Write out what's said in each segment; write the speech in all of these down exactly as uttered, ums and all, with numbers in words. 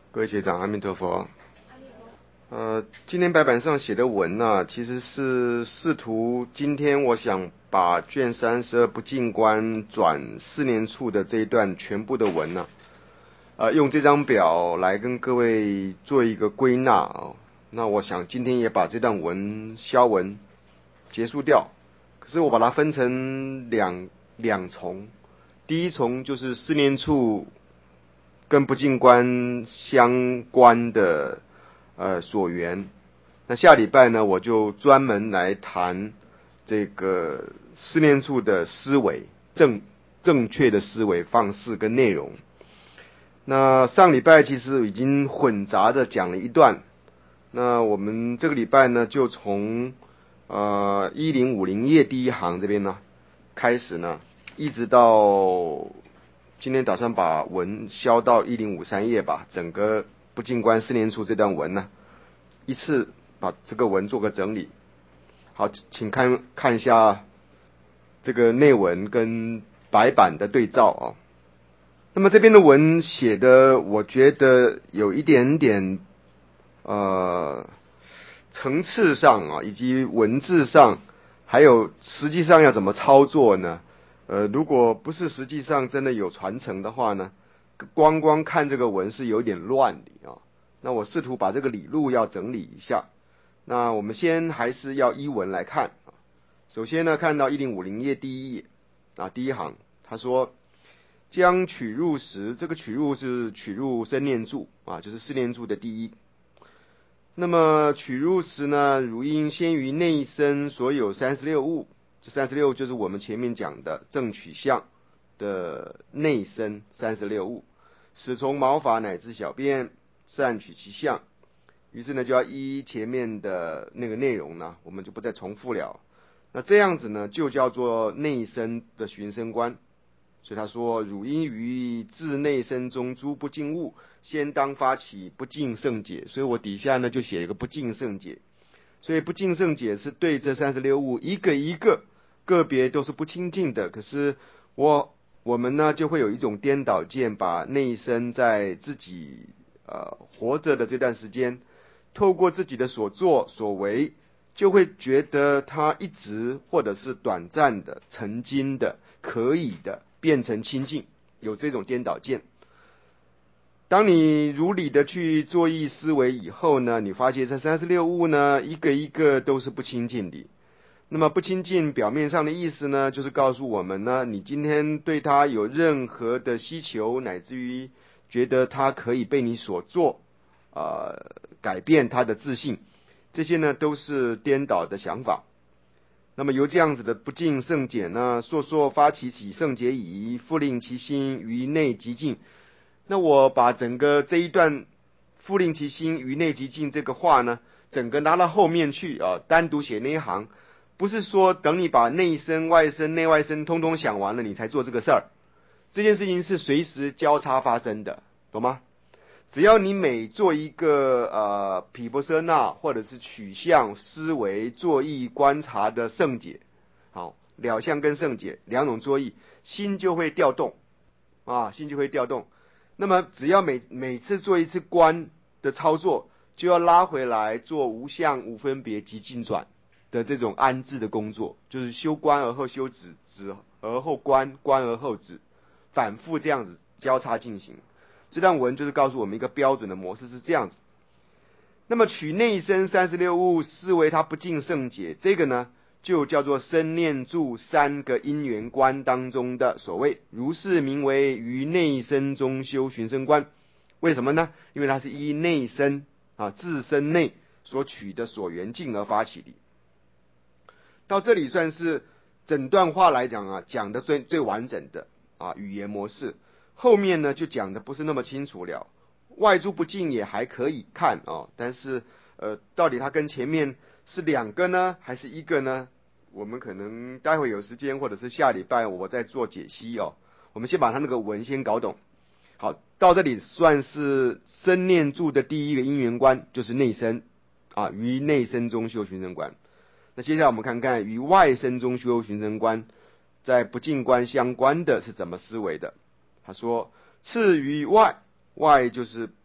各位学长，阿弥陀佛。呃，今天白板上写的文呢、啊，其实是试图今天我想把卷三十二不净观转四年处的这一段全部的文呢、啊，呃，用这张表来跟各位做一个归纳啊。那我想今天也把这段文消文结束掉。可是我把它分成两两重，第一重就是四年处跟不净观相关的呃所缘。那下礼拜呢，我就专门来谈这个四念处的思维，正正确的思维方式跟内容。那上礼拜其实已经混杂的讲了一段，那我们这个礼拜呢，就从呃一零五零页第一行这边呢开始呢，一直到今天打算把文消到一零五三页吧，整个不净观四念处这段文呢，一次把这个文做个整理。好，请看看一下这个内文跟白板的对照啊。那么这边的文写的，我觉得有一点点呃层次上啊，以及文字上，还有实际上要怎么操作呢？呃，如果不是实际上真的有传承的话呢，光光看这个文是有点乱的啊。那我试图把这个理路要整理一下。那我们先还是要依文来看啊。首先呢，看到一零五零页第一页啊，第一行，他说将取入时，这个取入是取入生念住啊，就是四念住的第一。那么取入时呢，如应先于内身所有三十六物，这三十六就是我们前面讲的正取相的内身三十六物，始从毛发乃至小便，善取其相。于是呢，就要依前面的那个内容呢，我们就不再重复了。那这样子呢，就叫做内身的寻生观。所以他说，汝因于自内身中诸不净物，先当发起不净胜解。所以我底下呢就写一个不净胜解。所以不净胜解是对这三十六物一个一个个别都是不清净的。可是我我们呢就会有一种颠倒见，把内身在自己呃活着的这段时间，透过自己的所作所为，就会觉得它一直或者是短暂的、曾经的、可以的变成清净，有这种颠倒见。当你如理的去作意思维以后呢，你发现这三十六物呢，一个一个都是不清净的。那么不清净表面上的意思呢，就是告诉我们呢，你今天对它有任何的希求，乃至于觉得它可以被你所做呃改变它的自信，这些呢都是颠倒的想法。那么由这样子的不净胜解呢，烁烁发起起胜解矣，复令其心于内极静。那我把整个这一段复令其心于内极静这个话呢，整个拿到后面去啊，单独写那一行，不是说等你把内身外身内外身通通想完了你才做这个事儿，这件事情是随时交叉发生的，懂吗？只要你每做一个呃毗婆舍那或者是取向思维作意观察的胜解，好，了相跟胜解两种作意，心就会调动啊，心就会调动。那么只要每每次做一次观的操作，就要拉回来做无相无分别及尽转的这种安置的工作，就是修观而后修止，止而后观，观而后止，反复这样子交叉进行。这段文就是告诉我们一个标准的模式是这样子。那么取内身三十六物思维它不净胜解，这个呢就叫做生念住三个因缘观当中的所谓如是名为于内身中修寻生观。为什么呢？因为它是依内身啊自身内所取的所缘境而发起的。到这里算是整段话来讲啊，讲的最最完整的啊语言模式。后面呢就讲的不是那么清楚了，外诸不净也还可以看啊、哦，但是呃，到底它跟前面是两个呢，还是一个呢？我们可能待会有时间，或者是下礼拜我再做解析哦。我们先把它那个文先搞懂。好，到这里算是生念住的第一个因缘观，就是内身啊，于内身中修寻生观。那接下来我们看看与外身中修寻生观，在不净观相关的是怎么思维的。他说次于外，外就是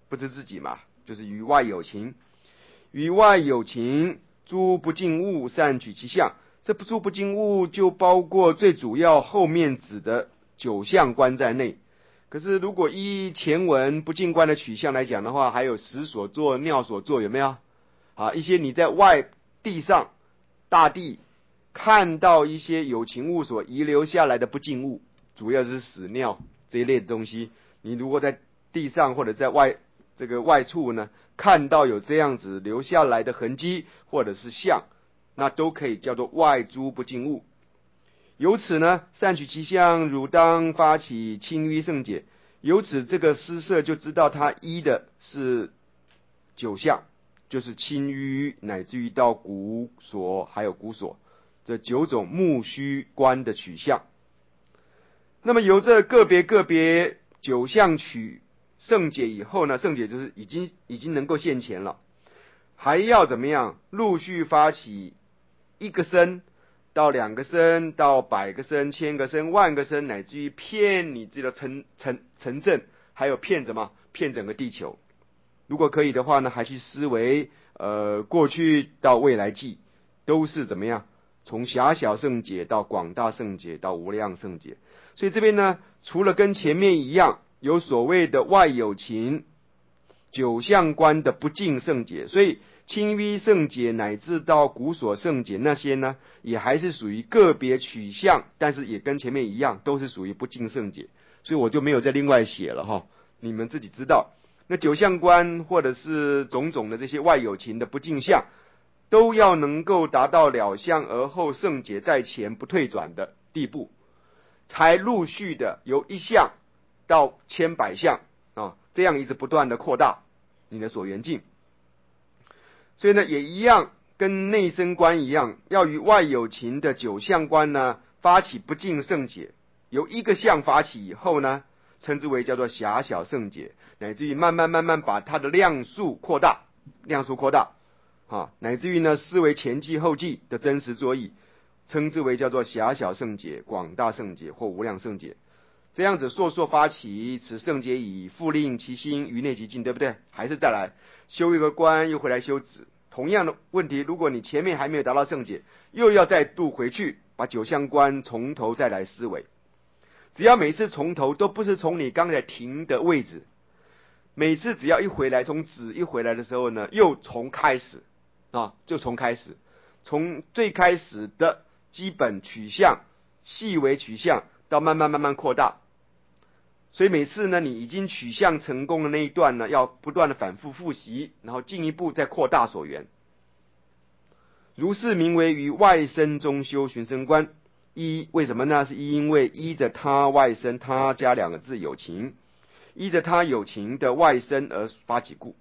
不知自己嘛，就是于外有情。于外有情，诸不净物，善取其相。这诸不净物就包括最主要后面指的九相观在内。可是如果依前文不净观的取向来讲的话，还有食所作、尿所作，有没有？啊，一些你在外地上大地看到一些有情物所遗留下来的不净物，主要是屎尿这一类的东西。你如果在地上或者在外这个外处呢，看到有这样子留下来的痕迹或者是相，那都可以叫做外诸不净物。由此呢，善取其相，汝当发起清淤圣解。由此这个施设就知道他依的是九相，就是清淤乃至于到骨所还有骨所这九种木须观的取向。那么由这个别个别九相取圣解以后呢，圣解就是已经已经能够现前了，还要怎么样？陆续发起一个身到两个身到百个身、千个身、万个身，乃至于骗你这个城城城镇，还有骗什么？骗整个地球。如果可以的话呢，还去思维呃过去到未来际，都是怎么样？从狭小圣解到广大圣解到无量圣解。所以这边呢，除了跟前面一样有所谓的外有情九相观的不净圣解，所以清淤圣解乃至到骨所圣解那些呢，也还是属于个别取向，但是也跟前面一样，都是属于不净圣解。所以我就没有再另外写了哈，你们自己知道。那九相观或者是种种的这些外有情的不净相，都要能够达到了相而后圣解在前不退转的地步，才陆续的由一相到千百相啊，这样一直不断的扩大你的所缘境。所以呢，也一样跟内身观一样，要与外有情的九相观呢发起不净圣解，由一个相发起以后呢，称之为叫做狭小圣解，乃至于慢慢慢慢把它的量数扩大，量数扩大啊，乃至于呢思维前记后记的真实作意，称之为叫做狭小圣解、广大圣解或无量圣解。这样子烁烁发起，此圣解以复令其心于内极尽，对不对？还是再来修一个观，又回来修止。同样的问题，如果你前面还没有达到圣解，又要再度回去把九相观从头再来思维。只要每次从头都不是从你刚才停的位置，每次只要一回来，从止一回来的时候呢，又从开始啊，就从开始，从最开始的基本取向、细微取向，到慢慢慢慢扩大。所以每次呢，你已经取向成功的那一段呢，要不断的反复复习，然后进一步再扩大所缘。如是名为于外身中修寻声观。一为什么呢？是因为依着他外身，他加两个字有情，依着他有情的外身而发起故。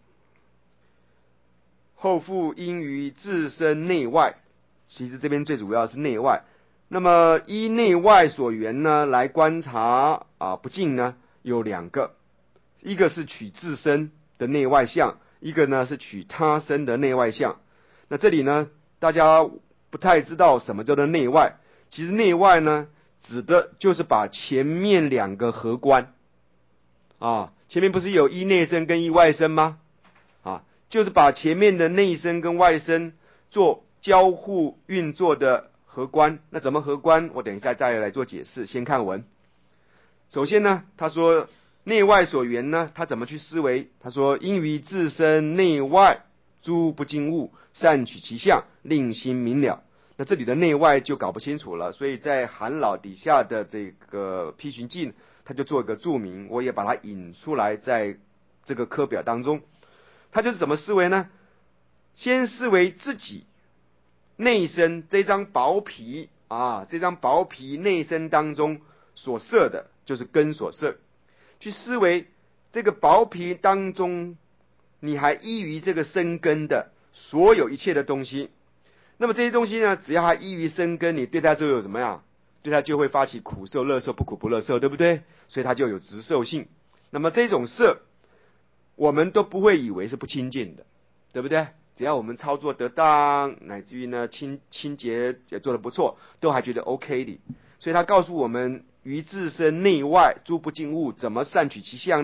后复因于自身内外，其实这边最主要是内外。那么依内外所缘呢，来观察啊不净呢，有两个，一个是取自身的内外相，一个呢是取他身的内外相。那这里呢，大家不太知道什么叫做内外。其实内外呢，指的就是把前面两个合观啊，前面不是有依内身跟依外身吗？啊，就是把前面的内身跟外身做交互运作的合观。那怎么合观？我等一下再来做解释。先看文。首先呢，他说内外所缘呢，他怎么去思维？他说因于自身内外诸不净物，善取其相，令心明了。那这里的内外就搞不清楚了，所以在韩老底下的这个批寻记，他就做一个注明，我也把它引出来，在这个课表当中。他就是怎么思维呢？先思维自己内身这张薄皮啊，这张薄皮内身当中所摄的，就是根所摄，去思维这个薄皮当中，你还依于这个生根的所有一切的东西。那么这些东西呢，只要它依于生根，你对它就有怎么样？对它就会发起苦受、乐受、不苦不乐受，对不对？所以它就有执受性。那么这种色，我们都不会以为是不清净的，对不对？只要我们操作得当，乃至于呢清清洁也做得不错，都还觉得 OK 的。所以他告诉我们，于自身内外诸不净物，怎么善取其相呢？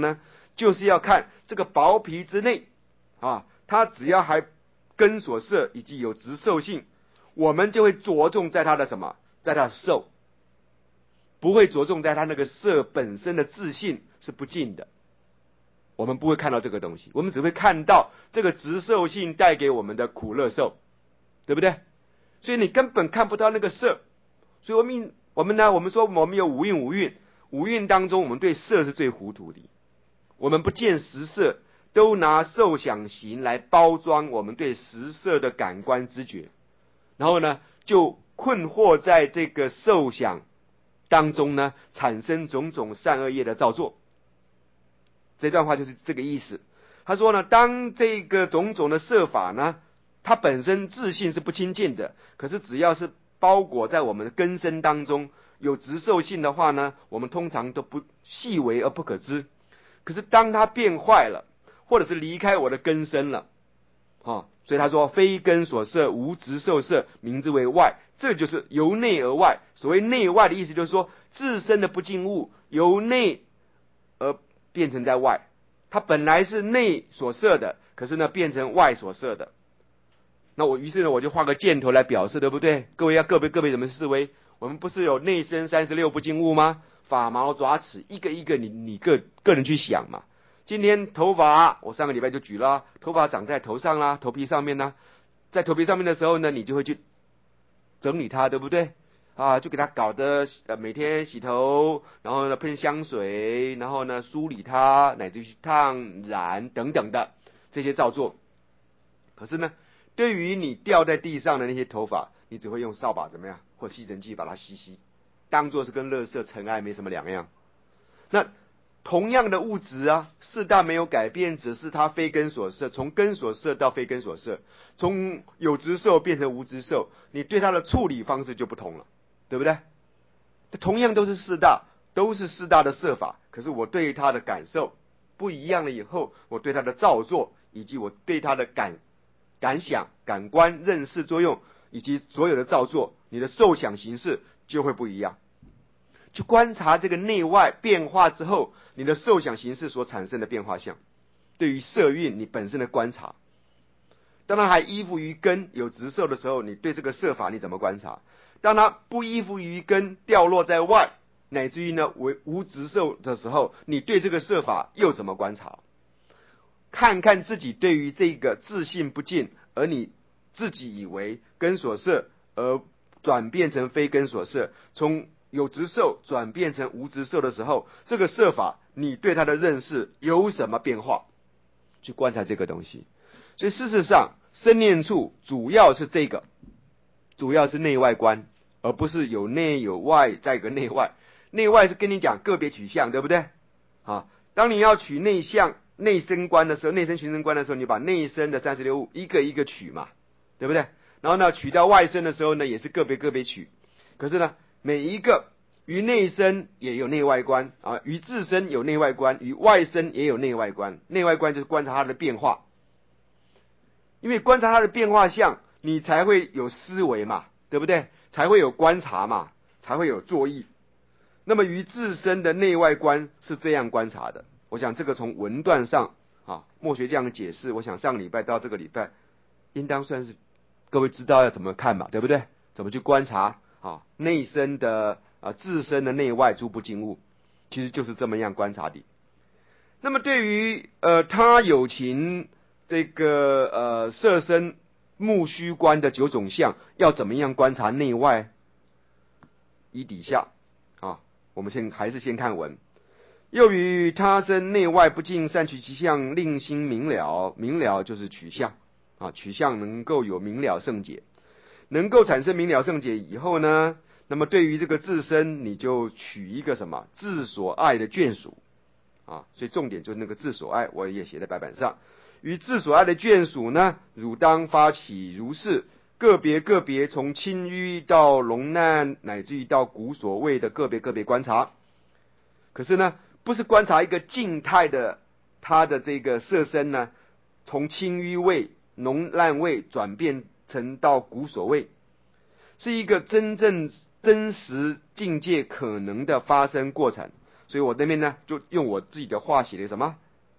就是要看这个薄皮之内啊，它只要还根所色以及有直受性，我们就会着重在它的什么，在它的受，不会着重在它那个色本身的自性是不净的。我们不会看到这个东西，我们只会看到这个直受性带给我们的苦乐受，对不对？所以你根本看不到那个色。所以我们我们呢，我们说我们有五蕴，五蕴五蕴当中，我们对色是最糊涂的。我们不见实色，都拿受想行来包装我们对实色的感官知觉，然后呢，就困惑在这个受想当中呢，产生种种善恶业的造作。这段话就是这个意思。他说呢，当这个种种的色法呢，它本身自性是不清净的，可是只要是包裹在我们的根身当中，有直受性的话呢，我们通常都不细微而不可知。可是当它变坏了，或者是离开我的根身了，哦，所以他说非根所摄，无直受色，名之为外。这就是由内而外。所谓内外的意思就是说，自身的不净物由内而变成在外，它本来是内所摄的，可是呢变成外所摄的。那我于是呢我就画个箭头来表示，对不对？各位要个别个别怎么思维？我们不是有内身三十六不净物吗？发毛爪齿一个一个你你个个人去想嘛。今天头发，我上个礼拜就举了，头发长在头上啦，头皮上面啦，在头皮上面的时候呢，你就会去整理它，对不对？啊，就给它搞得呃每天洗头，然后呢喷香水，然后呢梳理它，乃至于去烫染等等的这些造作。可是呢，对于你掉在地上的那些头发，你只会用扫把怎么样，或吸尘器把它吸吸，当作是跟垃圾尘埃没什么两样。那同样的物质啊，四大没有改变，只是它非根所摄，从根所摄到非根所摄，从有直受变成无直受，你对它的处理方式就不同了，对不对？同样都是四大，都是四大的摄法，可是我对它的感受不一样了以后，我对它的造作以及我对它的感感想、感官、认识作用以及所有的造作，你的受想形式就会不一样。去观察这个内外变化之后，你的受想形式所产生的变化相，对于色蕴你本身的观察，当然还依附于根有直受的时候，你对这个色法你怎么观察？当它不依附于根掉落在外，乃至于呢为无直受的时候，你对这个色法又怎么观察？看看自己对于这个自性不净，而你自己以为根所摄而转变成非根所摄，从有直受转变成无直受的时候，这个摄法你对它的认识有什么变化？去观察这个东西。所以事实上生念处主要是这个，主要是内外观，而不是有内有外再一个内外。内外是跟你讲个别取向，对不对？啊，当你要取内向内身观的时候，内身寻声观的时候，你把内身的三十六物一个一个取嘛，对不对？然后呢取到外身的时候呢，也是个别个别取。可是呢每一个于内身也有内外观啊，于自身有内外观，于外身也有内外观。内外观就是观察它的变化，因为观察它的变化相，你才会有思维嘛，对不对？才会有观察嘛，才会有作意。那么于自身的内外观是这样观察的。我想这个从文段上啊，墨学这样解释，我想上礼拜到这个礼拜，应当算是各位知道要怎么看嘛，对不对？怎么去观察啊内身的啊自身的内外诸不净物，其实就是这么样观察的。那么对于呃他有情这个呃色身目虚观的九种相，要怎么样观察内外？以底下啊，我们先还是先看文。又于他身内外不净，善取其相，令心明了。明了就是取相啊，取相能够有明了圣解，能够产生明了圣解以后呢，那么对于这个自身，你就取一个什么自所爱的眷属啊，所以重点就是那个自所爱，我也写在白板上。于自所爱的眷属呢，汝当发起如是个别个别从轻淤到龙难，乃至于到骨所谓的个别个别观察。可是呢，不是观察一个静态的它的这个色身呢，从轻淤位、脓烂位转变成到骨所位，是一个真正真实境界可能的发生过程。所以我那边呢，就用我自己的话写的什么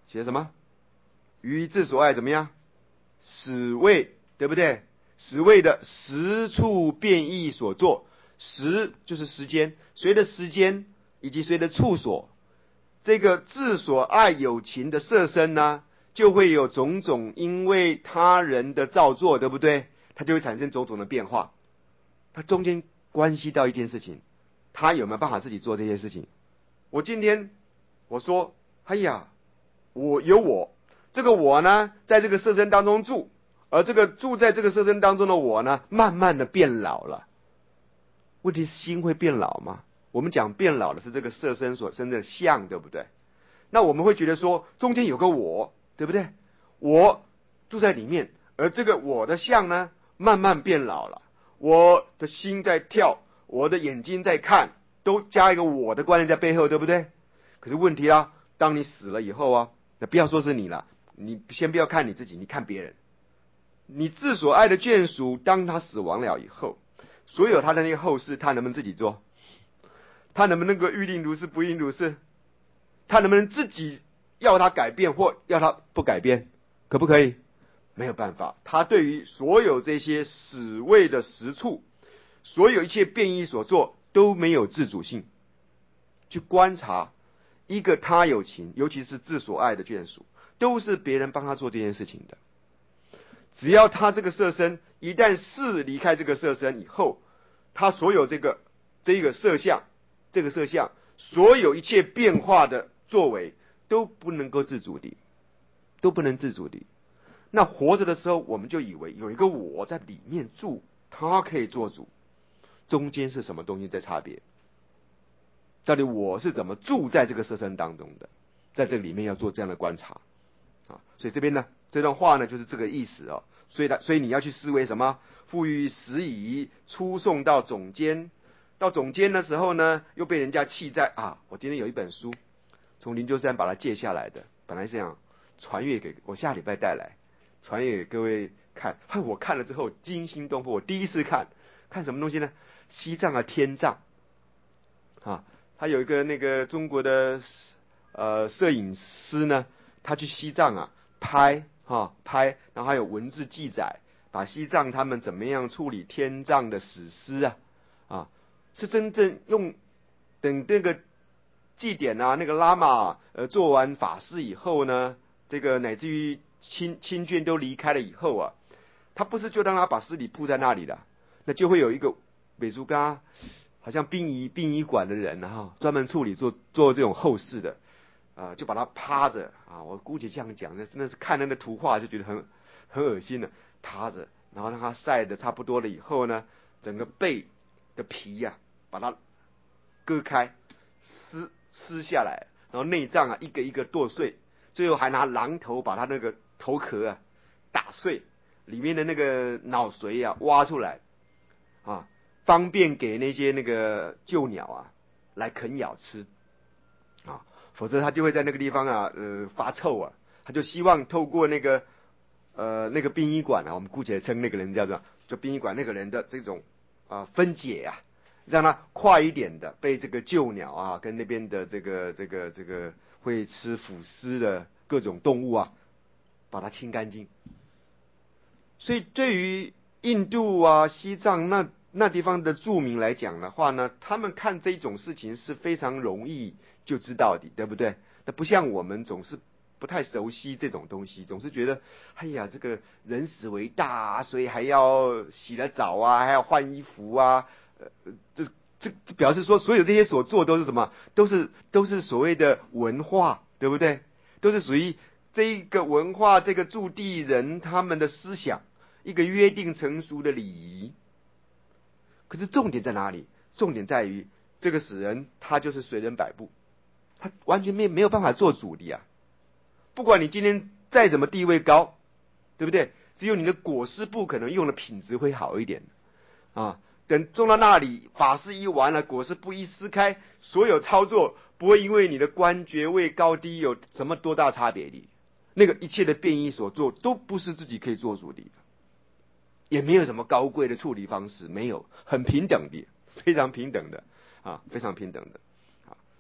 写什么？于自所爱怎么样？使为，对不对？使为的时处变异所作，时就是时间，随着时间以及随着处所，这个自所爱有情的色身呢，就会有种种因为他人的造作，对不对？它就会产生种种的变化。它中间关系到一件事情，他有没有办法自己做这件事情？我今天我说，哎呀，我有我，这个我呢，在这个色身当中住，而这个住在这个色身当中的我呢，慢慢的变老了。问题是心会变老吗？我们讲变老的是这个色身所生的相，对不对？那我们会觉得说，中间有个我，对不对？我住在里面，而这个我的相呢，慢慢变老了。我的心在跳，我的眼睛在看，都加一个我的观念在背后，对不对？可是问题啊，当你死了以后啊，那不要说是你了，你先不要看你自己，你看别人。你自所爱的眷属，当他死亡了以后，所有他的那个后事，他能不能自己做？他能不能够预定如是不应如是？他能不能自己要他改变或要他不改变？可不可以？没有办法。他对于所有这些死位的实处，所有一切变异所做都没有自主性。去观察一个他有情，尤其是自所爱的眷属，都是别人帮他做这件事情的。只要他这个色身一旦是离开这个色身以后，他所有这个这个色相，这个色相所有一切变化的作为都不能够自主的，都不能自主的。那活着的时候，我们就以为有一个我在里面住，他可以做主。中间是什么东西在差别？到底我是怎么住在这个色身当中的？在这里面要做这样的观察啊。所以这边呢，这段话呢就是这个意思哦。所以呢，所以你要去思维什么？赋予时宜，出送到总监，到总监的时候呢，又被人家弃在啊。我今天有一本书，从灵鹫山把它借下来的，本来是想传阅给我下礼拜带来。传给各位看，我看了之后惊心动魄。我第一次看，看什么东西呢？西藏的天葬啊，他有一个那个中国的呃摄影师呢，他去西藏啊拍哈拍，然后还有文字记载，把西藏他们怎么样处理天葬的史诗啊啊，是真正用等那个祭典啊，那个喇嘛呃做完法事以后呢，这个乃至于亲亲眷都离开了以后啊，他不是就让他把尸体铺在那里的，那就会有一个美术家，好像殡仪殡仪馆的人哈，专门处理做做这种后事的，啊、呃，就把他趴着啊，我姑且这样讲，那真的是看那个图画就觉得很很恶心的，趴着，然后让他晒的差不多了以后呢，整个背的皮呀、啊，把它割开，撕撕下来，然后内脏啊一个一个剁碎，最后还拿榔头把他那个头壳啊打碎，里面的那个脑髓啊挖出来啊，方便给那些那个旧鸟啊来啃咬吃啊，否则它就会在那个地方啊呃发臭啊。他就希望透过那个呃那个殡仪馆啊，我们姑且称那个人叫做就殡仪馆那个人的这种啊、呃、分解啊，让它快一点的被这个旧鸟啊跟那边的这个这个这个会吃腐尸的各种动物啊把它清干净。所以对于印度啊西藏那那地方的住民来讲的话呢，他们看这种事情是非常容易就知道的，对不对？那不像我们总是不太熟悉这种东西，总是觉得哎呀这个人死为大啊，所以还要洗了澡啊，还要换衣服啊，呃这这这表示说所有这些所做都是什么？都是都是所谓的文化，对不对？都是属于这个文化这个驻地人他们的思想，一个约定成熟的礼仪。可是重点在哪里？重点在于这个死人他就是随人摆布，他完全没没有办法做主的啊！不管你今天再怎么地位高，对不对？只有你的裹尸布可能用的品质会好一点啊。等种到那里，法事一完了，裹尸布一撕开，所有操作不会因为你的官爵位高低有什么多大差别的。那个一切的变异所做，都不是自己可以做主的，也没有什么高贵的处理方式，没有，很平等的，非常平等的啊，非常平等的啊。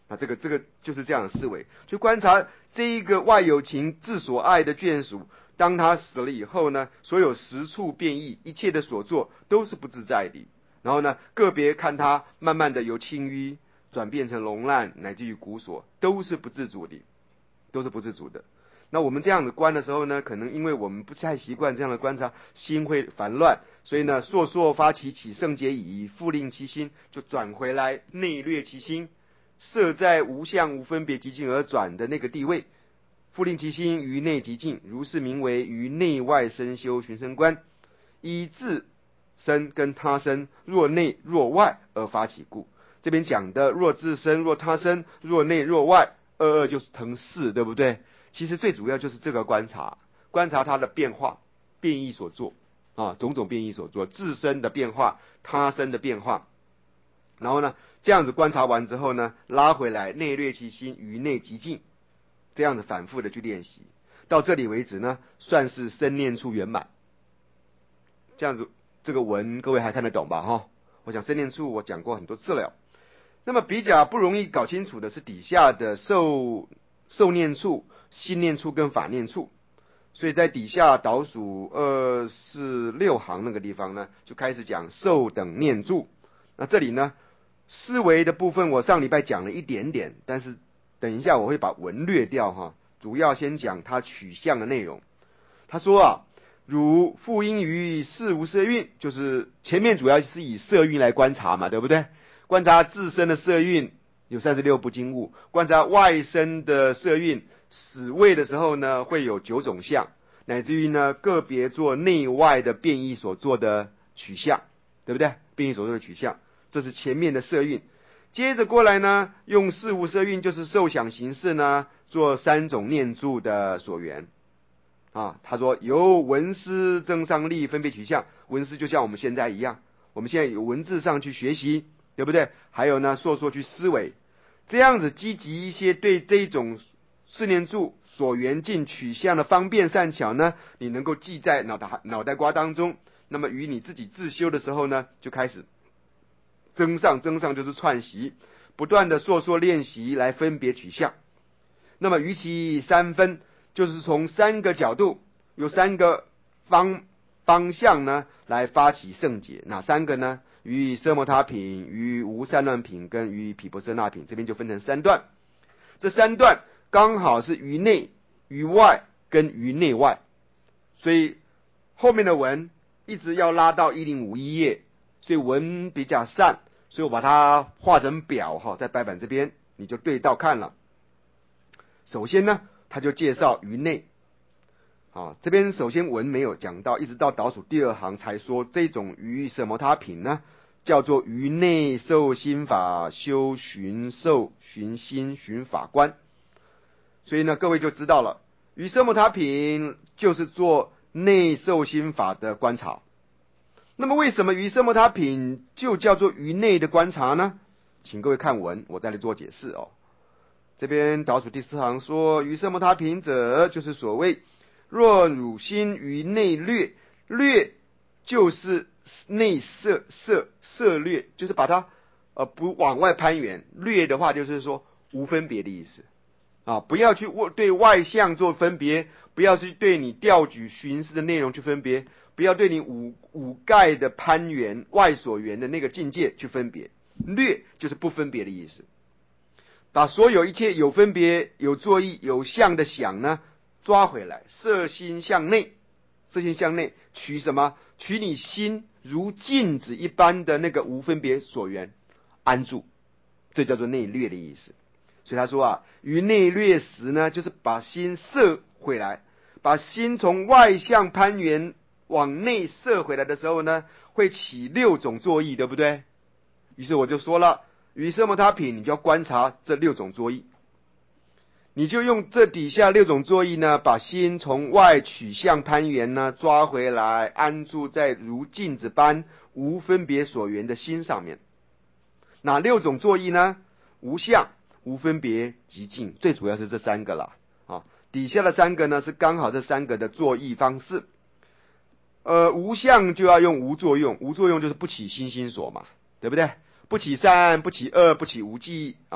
啊，这个这个就是这样的思维，就观察这一个外有情自所爱的眷属，当他死了以后呢，所有十处变异，一切的所作都是不自在的。然后呢，个别看他慢慢的由轻淤转变成龙烂，乃至于骨锁，都是不自主的，都是不自主的。那我们这样子观的时候呢，可能因为我们不太习惯这样的观察，心会烦乱，所以呢，烁烁发起起圣洁矣，复令其心，就转回来内略其心，设在无相无分别极静而转的那个地位，复令其心于内极静，如是名为于内外身修寻声观，依自身跟他身若内若外而发起故。这边讲的若自身若他身若内若外，二二就是腾四，对不对？其实最主要就是这个观察，观察它的变化、变异所作啊，种种变异所作，自身的变化、他身的变化。然后呢，这样子观察完之后呢，拉回来内略其心于内极静，这样子反复的去练习，到这里为止呢，算是身念处圆满。这样子，这个文各位还看得懂吧？哈，我想身念处我讲过很多次了。那么比较不容易搞清楚的是底下的受受念处、心念处跟法念处，所以在底下倒数二四六行那个地方呢，就开始讲受等念处。那这里呢，思维的部分我上礼拜讲了一点点，但是等一下我会把文略掉哈，主要先讲它取向的内容。他说啊，如复因于事无色蕴，就是前面主要是以色蕴来观察嘛，对不对？观察自身的色蕴有三十六部经物，观察外身的色蕴，死位的时候呢，会有九种相，乃至于呢个别做内外的变异所做的取向，对不对？变异所做的取向，这是前面的色蕴。接着过来呢，用事无色蕴，就是受想行识呢，做三种念住的所缘。啊，他说由文思增上力分别取向，文思就像我们现在一样，我们现在有文字上去学习，对不对？还有呢，说说去思维，这样子积极一些，对这种四念住所缘境取向的方便善巧呢，你能够记在脑袋脑袋瓜当中。那么与你自己自修的时候呢，就开始增上，增上就是串习，不断的说说练习来分别取向。那么于其三分，就是从三个角度，有三个方方向呢，来发起圣解。哪三个呢？于奢摩他品、于无散乱品跟于毗婆舍那品，这边就分成三段。这三段刚好是于内、于外跟于内外，所以后面的文一直要拉到一零五一页，所以文比较散，所以我把它画成表哈，在白板这边你就对照看了。首先呢，他就介绍于内，啊，这边首先文没有讲到，一直到倒数第二行才说这种于奢摩他品呢，叫做于内受心法修寻受寻心寻法观。所以呢，各位就知道了，于奢摩他品就是做内受心法的观察。那么为什么于奢摩他品就叫做于内的观察呢？请各位看文，我再来做解释哦。这边倒数第四行说，于奢摩他品者，就是所谓若汝心于内略，略就是内摄摄摄略，就是把它呃不往外攀援，略的话就是说无分别的意思啊，不要去对外相做分别，不要去对你调举寻思的内容去分别，不要对你五五盖的攀援外所缘的那个境界去分别，略就是不分别的意思。把所有一切有分别、有作意、有相的想呢，抓回来，摄心向内，摄心向内，取什么？取你心如镜子一般的那个无分别所缘，安住，这叫做内略的意思。所以他说啊，于内略时呢，就是把心摄回来，把心从外向攀缘往内摄回来的时候呢，会起六种作意，对不对？于是我就说了。于奢摩他品，你就要观察这六种作意，你就用这底下六种作意呢，把心从外取向攀缘呢抓回来，安住在如镜子般无分别所缘的心上面。哪六种作意呢？无相、无分别、极静，最主要是这三个啦。啊，底下的三个呢是刚好这三个的作意方式。呃，无相就要用无作用，无作用就是不起心心所嘛，对不对？不起善，不起恶，不起无记啊，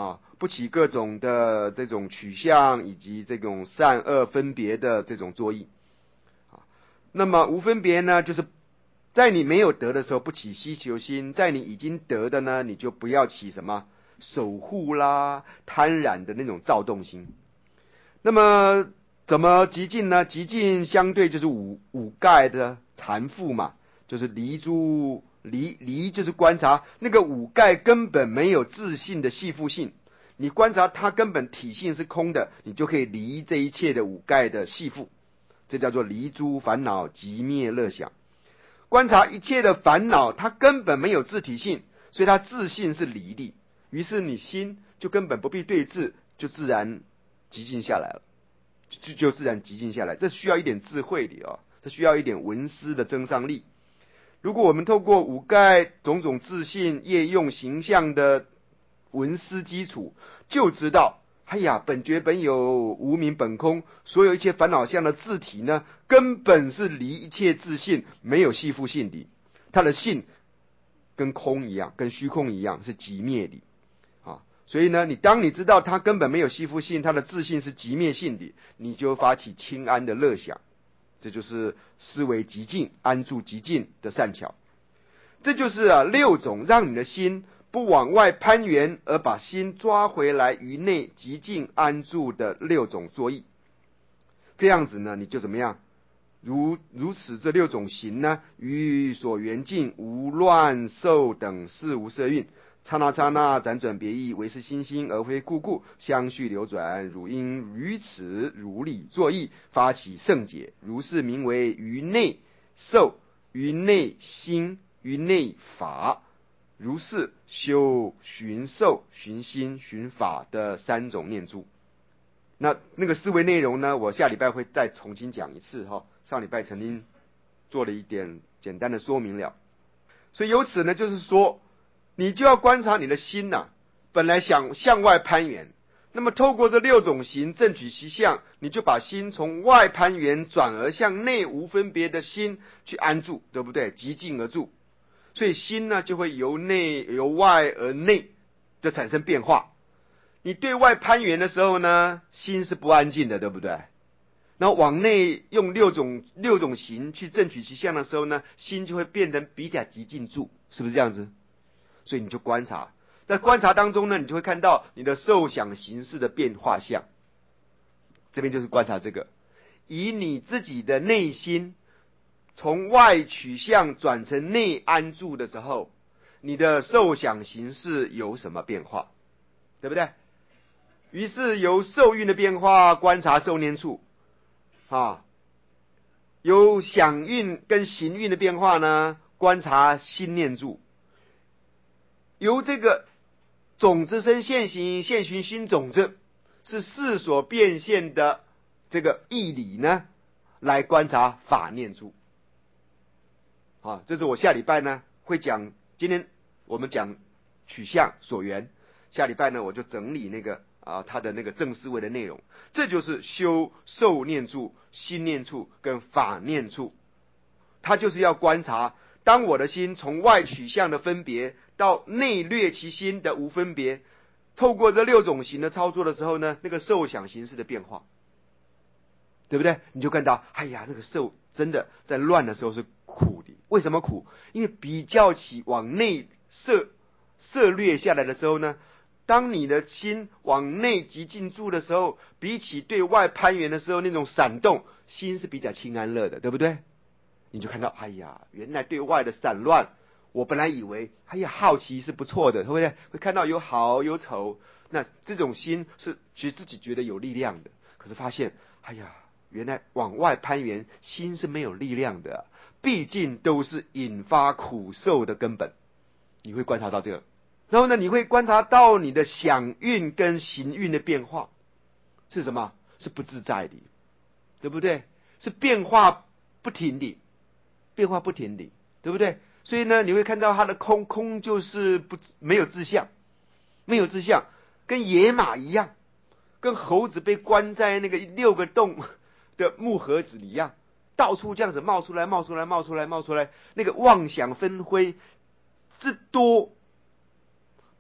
不起各种的这种取向以及这种善恶分别的这种作意。那么无分别呢，就是在你没有得的时候不起希求心，在你已经得的呢，你就不要起什么守护啦、贪婪的那种躁动心。那么怎么极尽呢？极尽相对就是五五盖的缠缚嘛，就是离诸离离就是观察那个五盖根本没有自性的系缚性，你观察它根本体性是空的，你就可以离这一切的五盖的系缚，这叫做离诸烦恼即灭乐想。观察一切的烦恼，它根本没有自体性，所以它自性是离的，于是你心就根本不必对治，就自然寂静下来了，就就自然寂静下来。这需要一点智慧的哦，这需要一点文思的增上力。如果我们透过五盖种种自性业用形象的文思基础，就知道哎呀，本觉本有，无明本空，所有一切烦恼相的自体呢，根本是离一切自性，没有系缚性的，它的性跟空一样，跟虚空一样，是即灭的啊。所以呢，你当你知道它根本没有系缚性，它的自性是即灭性的，你就发起清安的乐想，这就是思维极静、安住极静的善巧。这就是啊六种让你的心不往外攀缘，而把心抓回来于内极静安住的六种作意。这样子呢，你就怎么样？如如此这六种行呢，于所缘境无乱受等事无色蕴，刹那刹那辗转别异，唯是心心而非故故，相续流转，汝应于此如理作意，发起圣解，如是名为于内受、于内心、于内法。如是修寻受、寻心、寻法的三种念住。那那个思维内容呢，我下礼拜会再重新讲一次哈。上礼拜曾经做了一点简单的说明了。所以由此呢，就是说你就要观察你的心呐、啊，本来想向外攀援，那么透过这六种行正取其相，你就把心从外攀援转而向内无分别的心去安住，对不对？极静而住。所以心呢，就会由内由外而内就产生变化。你对外攀援的时候呢，心是不安静的，对不对？然后往内用六种六种行去正取其相的时候呢，心就会变成比较极静住，是不是这样子？所以你就观察，在观察当中呢，你就会看到你的受想行识的变化相。这边就是观察这个，以你自己的内心从外取向转成内安住的时候，你的受想行识有什么变化，对不对？于是由受蕴的变化观察受念处啊，由想蕴跟行蕴的变化呢观察心念住，由这个种子生现行，现行心种子是事所变现的这个义理呢，来观察法念住。啊，这是我下礼拜呢会讲，今天我们讲取向所缘，下礼拜呢我就整理那个啊他的那个正思维的内容，这就是修受念处、心念处跟法念处。他就是要观察，当我的心从外取向的分别到内略其心的无分别，透过这六种行的操作的时候呢，那个受想行识的变化，对不对？你就看到，哎呀，那个受真的在乱的时候是苦的。为什么苦？因为比较起往内涉涉略下来的时候呢，当你的心往内极静住的时候，比起对外攀援的时候那种闪动，心是比较清安乐的，对不对？你就看到，哎呀，原来对外的散乱，我本来以为，哎呀，好奇是不错的，对不对？会看到有好有丑，那这种心是其实自己觉得有力量的，可是发现，哎呀，原来往外攀援，心是没有力量的，毕竟都是引发苦受的根本。你会观察到这个，然后呢，你会观察到你的想运跟行运的变化是什么？是不自在的，对不对？是变化不停的，变化不停的，对不对？所以呢，你会看到它的空空就是不没有志向，没有志向，跟野马一样，跟猴子被关在那个六个洞的木盒子里一样，到处这样子冒出来冒出来冒出来冒出来，那个妄想纷飞之多，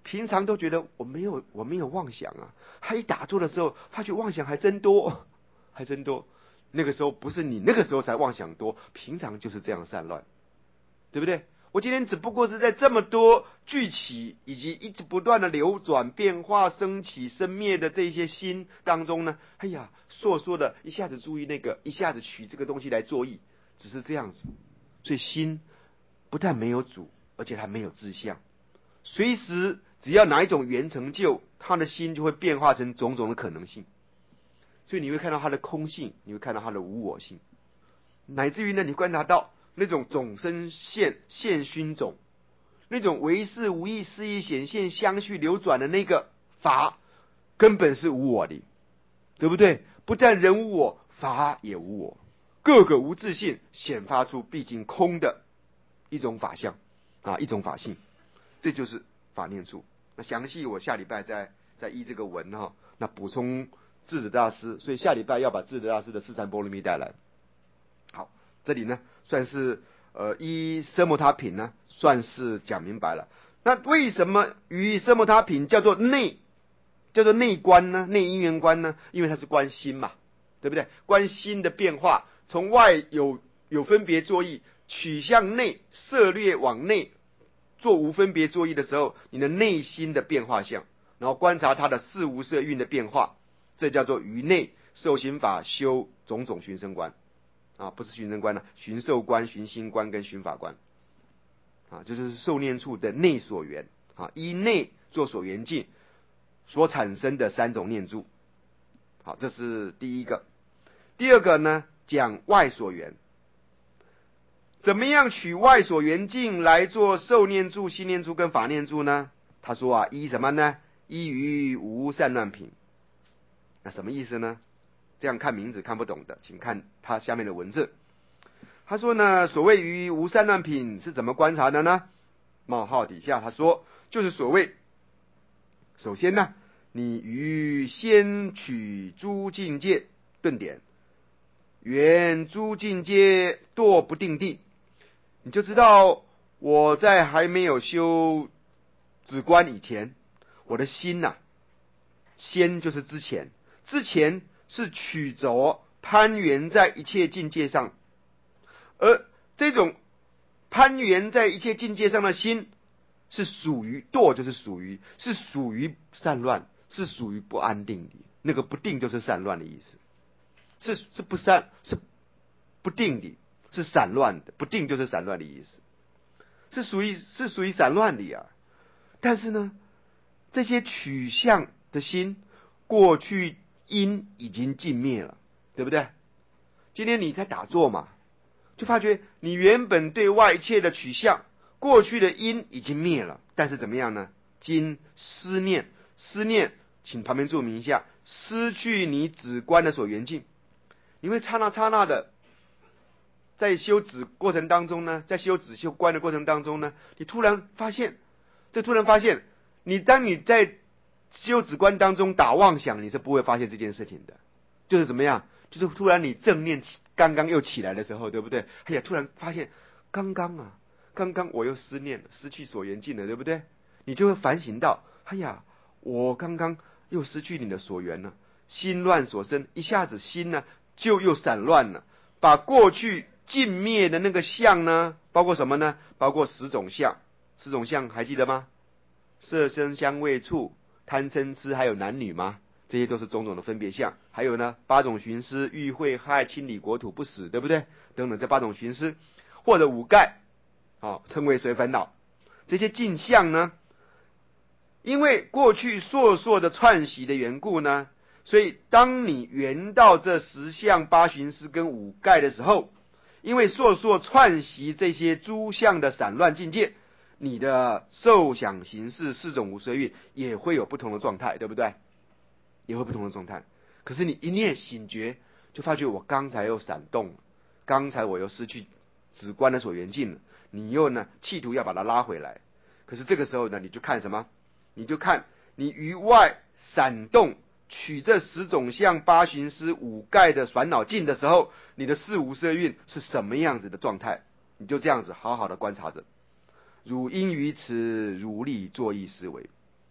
平常都觉得我没有我没有妄想啊，他一打坐的时候，发觉妄想还真多，还真多。那个时候不是你那个时候才妄想多，平常就是这样散乱，对不对？我今天只不过是在这么多聚起以及一直不断的流转、变化、升起、生灭的这些心当中呢，哎呀，烁烁的一下子注意那个，一下子取这个东西来作意，只是这样子。所以心不但没有主，而且还没有志向。随时只要哪一种缘成就，他的心就会变化成种种的可能性。所以你会看到他的空性，你会看到他的无我性，乃至于呢，你观察到那种种生现现熏种，那种唯识无意识意显现相续流转的那个法，根本是无我的，对不对？不但人无我，法也无我，各个无自性，显发出毕竟空的一种法相啊，一种法性，这就是法念处。那详细我下礼拜再再依这个文哈、哦，那补充智者大师，所以下礼拜要把智者大师的四禅波罗蜜带来。好，这里呢算是呃依奢摩他品呢算是讲明白了。那为什么于奢摩他品叫做内叫做内观呢？内因缘观呢？因为它是观心嘛，对不对？观心的变化，从外有有分别作意，取向内，涉略往内做无分别作意的时候，你的内心的变化相，然后观察它的四无色蕴的变化，这叫做于内受心法修种种寻生观啊，不是寻生观了、啊，寻受观、寻心观跟寻法观啊，就是受念处的内所缘啊，依内做所缘境所产生的三种念住。好，这是第一个。第二个呢，讲外所缘。怎么样取外所缘境来做受念住、心念住跟法念住呢？他说啊，依什么呢？依于无散乱品。那什么意思呢？这样看名字看不懂的，请看他下面的文字。他说呢，所谓于无散乱品是怎么观察的呢？冒号底下他说，就是所谓，首先呢，你于先取诸境界顿点，缘诸境界堕不定地，你就知道我在还没有修止观以前，我的心呐、啊，先就是之前，之前是取着攀缘在一切境界上，而这种攀缘在一切境界上的心，是属于堕，就是属于是属于散乱，是属于不安定的。那个不定就是散乱的意思，是是不散，是不定的，是散乱的，不定就是散乱的意思，是属于是属于散乱的啊。但是呢，这些取向的心，过去因已经尽灭了，对不对？今天你在打坐嘛，就发觉你原本对外一切的取向，过去的因已经灭了，但是怎么样呢？今思念，思念，请旁边注明一下，失去你止观的所缘境，你会刹那刹那的，在修止过程当中呢，在修止修观的过程当中呢，你突然发现，这突然发现，你当你在修止观当中打妄想，你是不会发现这件事情的，就是怎么样？就是突然你正念刚刚又起来的时候，对不对？哎呀，突然发现刚刚啊，刚刚我又思念了，失去所缘境了，对不对？你就会反省到，哎呀，我刚刚又失去你的所缘了，心乱所生，一下子心呢就又散乱了，把过去尽灭的那个相呢，包括什么呢？包括十种相，十种相还记得吗？色声香味触贪嗔痴，还有男女吗？这些都是种种的分别相。还有呢，八种寻思，欲会害清理国土不死，对不对？等等，这八种寻思，或者五盖，哦，称为随烦恼。这些境相呢，因为过去烁烁的串习的缘故呢，所以当你圆到这十相八寻思跟五盖的时候，因为烁烁串习这些诸相的散乱境界，你的受想行识四种无色蕴也会有不同的状态，对不对？也会不同的状态。可是你一念醒觉，就发觉我刚才又闪动了，刚才我又失去止观的所缘境了，你又呢企图要把它拉回来。可是这个时候呢，你就看什么？你就看你于外闪动取这十种相八寻思五盖的烦恼境的时候，你的四无色蕴是什么样子的状态？你就这样子好好的观察着。汝应于此如理作意思维，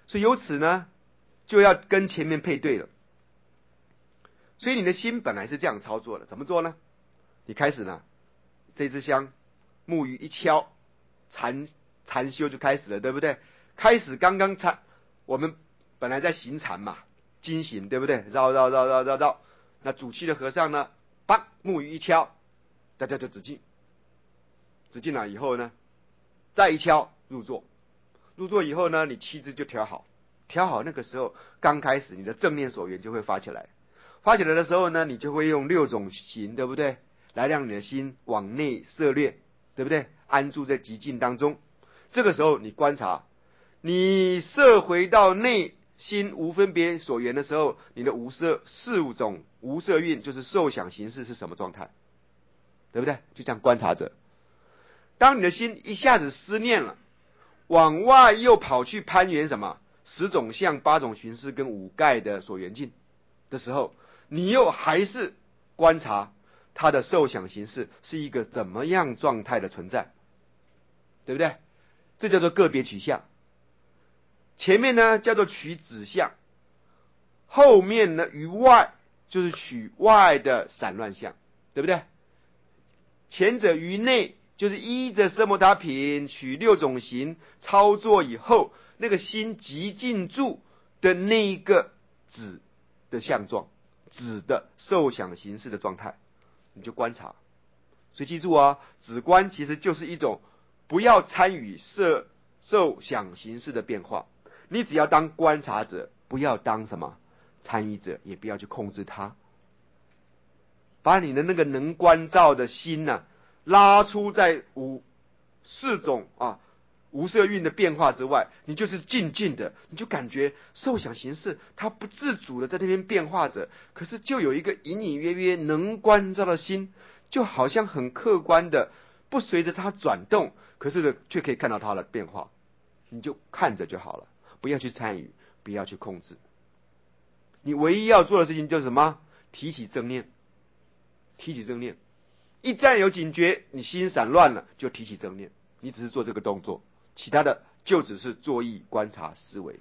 所以由此呢，就要跟前面配对了。所以你的心本来是这样操作的，怎么做呢？你开始呢，这支香木鱼一敲，禅禅修就开始了，对不对？开始刚刚禅，我们本来在行禅嘛，经行，对不对？绕绕绕绕绕绕，那主气的和尚呢，梆，木鱼一敲，大家就止境，止境了以后呢，再一敲入座，入座以后呢，你气质就调好，调好那个时候刚开始，你的正念所缘就会发起来，发起来的时候呢，你就会用六种行，对不对？来让你的心往内涉略，对不对？安住在寂静当中。这个时候你观察，你摄回到内心无分别所缘的时候，你的无色四五种无色蕴，就是受想行识是什么状态，对不对？就这样观察着。当你的心一下子思念了，往外又跑去攀缘什么十种相、八种寻思跟五盖的所缘境的时候，你又还是观察它的受想行识是一个怎么样状态的存在，对不对？这叫做个别取相。前面呢叫做取指相，后面呢于外就是取外的散乱相，对不对？前者于内就是依着奢摩他品取六种行操作以后，那个心极静住的那一个指的相状，指的受想行识的状态，你就观察。所以记住啊，止观其实就是一种不要参与受受想行识的变化，你只要当观察者，不要当什么参与者，也不要去控制它，把你的那个能观照的心呢、啊，拉出在五四种啊无色蕴的变化之外，你就是静静的，你就感觉受想行识它不自主的在那边变化着，可是就有一个隐隐约约能观照的心，就好像很客观的不随着它转动，可是呢却可以看到它的变化，你就看着就好了，不要去参与，不要去控制。你唯一要做的事情就是什么？提起正念，提起正念。一旦有警觉，你心散乱了，就提起正念。你只是做这个动作，其他的就只是作意观察思维。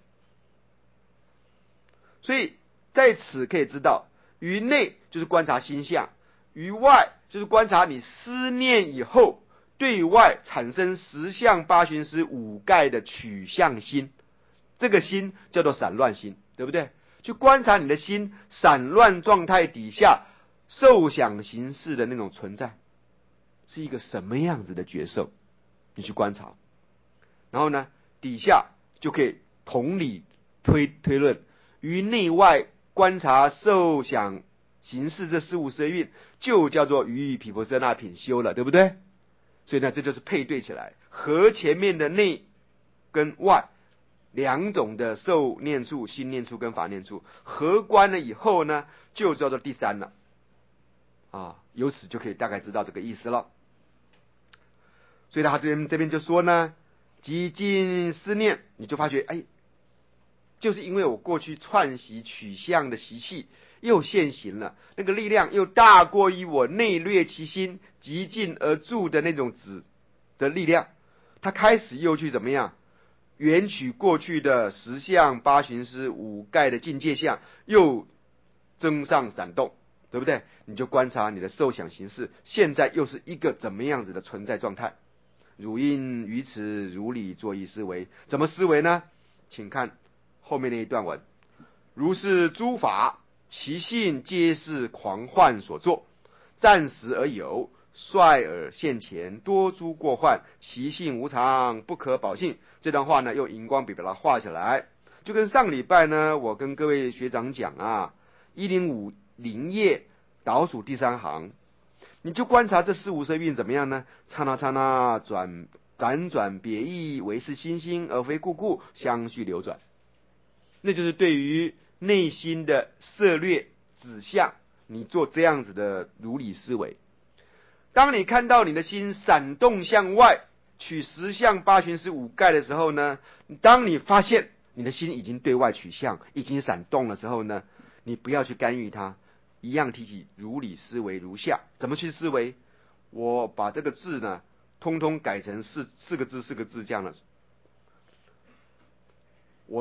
所以在此可以知道，于内就是观察心相，于外就是观察你思念以后对外产生十相八寻思五盖的取向心，这个心叫做散乱心，对不对？去观察你的心散乱状态底下受想行识的那种存在是一个什么样子的觉受，你去观察，然后呢底下就可以同理推推论，于内外观察受想行识这四无色蕴，就叫做于毗婆舍那品修了，对不对？所以呢这就是配对起来，和前面的内跟外两种的受念处、心念处跟法念处合观了以后呢，就叫做第三了啊，由此就可以大概知道这个意思了。所以他这边这边就说呢，极尽思念，你就发觉，哎，就是因为我过去串习取向的习气又现行了，那个力量又大过于我内略其心极尽而住的那种止的力量，他开始又去怎么样？缘取过去的十相八寻思五盖的境界相，又增上闪动，对不对？你就观察你的受想行识，现在又是一个怎么样子的存在状态？汝应于此如理作意思维，怎么思维呢？请看后面那一段文：如是诸法，其性皆是狂幻所作，暂时而有，率尔现前，多诸过患，其性无常，不可保性。这段话呢，用荧光笔把它画起来，就跟上礼拜呢，我跟各位学长讲啊，一零五零页倒数第三行，你就观察这四无色蕴怎么样呢？刹那刹那转辗转别异，唯是心心，而非故故，相续流转。那就是对于内心的涉略指向，你做这样子的如理思维。当你看到你的心闪动向外，取十相八寻思五盖的时候呢，当你发现你的心已经对外取向，已经闪动的时候呢，你不要去干预它，一样提起如理思维如下。怎么去思维？我把这个字呢，通通改成四四个字四个字这样的。我